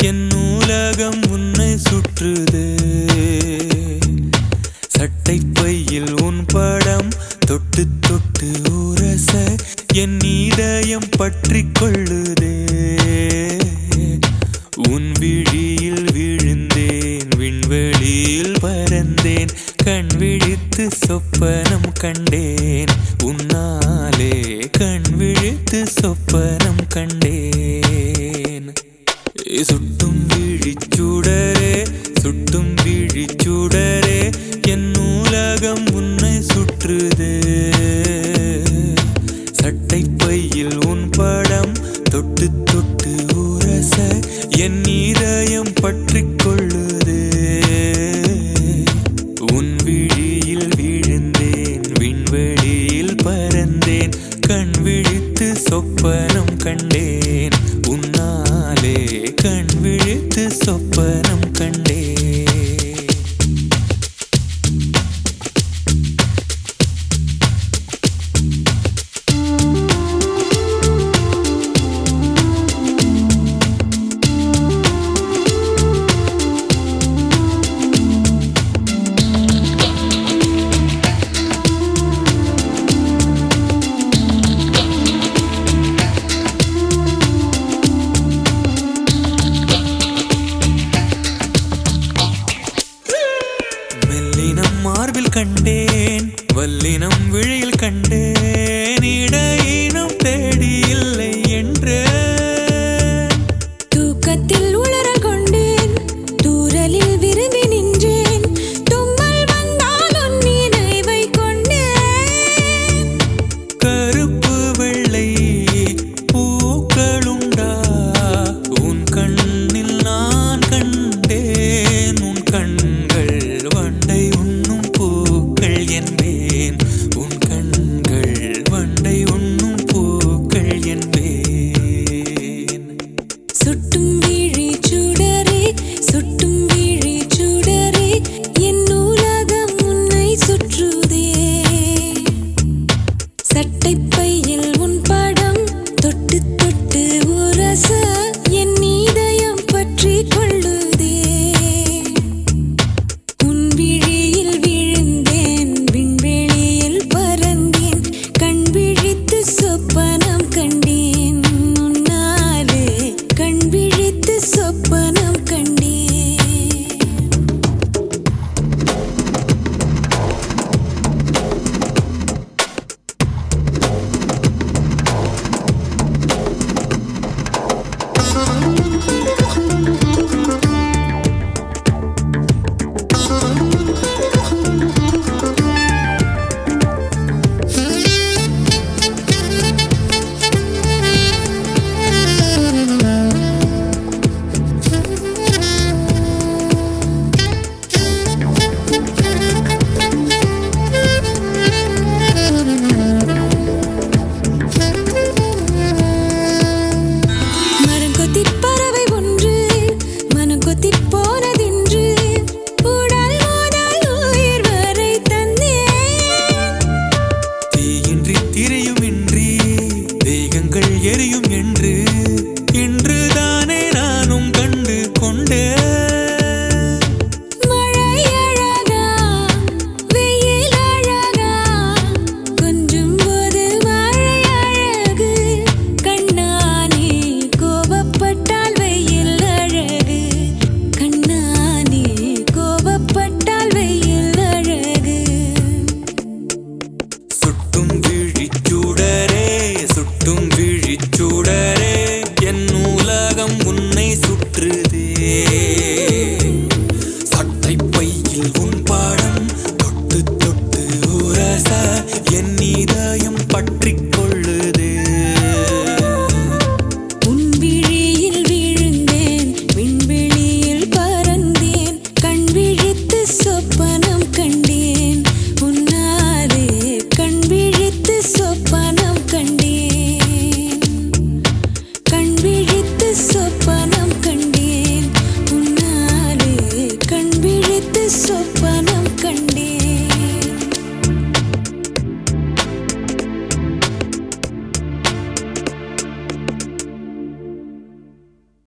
என் உலகம் உன்னை சுற்றுதே. சட்டை பையில் உன் படம் தொட்டு தொட்டு உரச என் இதயம் பற்றி கொள்ளுதே. உன் விழியில் விழுந்தேன், விண்வெளியில் பறந்தேன், கண் விழித்து சொப்பனம் கண்டேன். உன்னாலே கண் விழித்து சொப்பனம் கண்டேன். சுட்டும் விழிச்சுடரே, சுட்டும் விழிச்சுடரே, என் உலகம் உன்னை சுற்றுதே. சட்டை பையில் உன் படம் தொட்டு தொட்டு உரச என் இதயம் பற்றி கொள்ளுதே. உன் விழியில் விழுந்தேன், விண்வெளியில் பறந்தேன், கண் விழித்து சொப்பனம் கண்டேன். உன்னாலே கண் விழித்து சொப்பனம் கண்டேன். மார்பில் கண்டேன், வல்லினம் விழியில் கண்டேன், இடையினம் தேடி இல்லை என்று தூக்கத்தில் உளற கொண்டேன், தூரலில் விரும்பி நின்றேன், தும்மல் வந்தால் உன் நினைவை கொண்டேன். கருப்பு வெள்ளை பூக்களுண்டா உன் கண்ணில் நான் கண்டேன். உன் கண்கள் வண்டை உண்ணும் பூக்கள் என்பேன். உன் கண்கள் வண்டை உண்ணும் பூக்கள் என்பேன். சுட்டும் விழி சுடரே, சுட்டும் விழி சுடரே, என் உலகம் உன்னை சுற்றுதே. சட்டை பையில் உன் படம் தொட்டு தொட்டு உரச என் இதயம் பற்றி கொள்ளுதே. உன் விழியில் விழுந்தேன், விண்வெளியில் பறந்தேன், கண் விழித்து சொப்பனம் கண்டேன். உன்னாலே கண் விழித்து சொப்பனம் கண்டேன். எரியும் என்று இன்றுதானே நானும் கண்டு கொண்டேன். மழை அழகா, வெயில் அழகா, கொஞ்சும் போது மழை அழகு. கண்ணானே கோபப்பட்டால் வெயில் அழகு. கண்ணானே கோபப்பட்டால் வெயில் அழகு. சுட்டும் விழிச்சுடரே, சுட்டும் விழிச்சுடரே, என் உலகம் உன்னை சுற்றுதே. சட்டை பையில் உன் படம் தொட்டு தொட்டு உரச என் இதயம் பற்றி கொள்ளுதே. உன் விழியில் விழுந்தேன், விண்வெளியில் பறந்தேன், கண் விழித்து சொப்பனம் கண்டேன். உன்னாலே கண் விழித்து சொப்பனம் கண்டேன். கண் விழித்து சொப்பனம் கண்டேன். உன்னாலே கண் விழித்து சொப்பனம்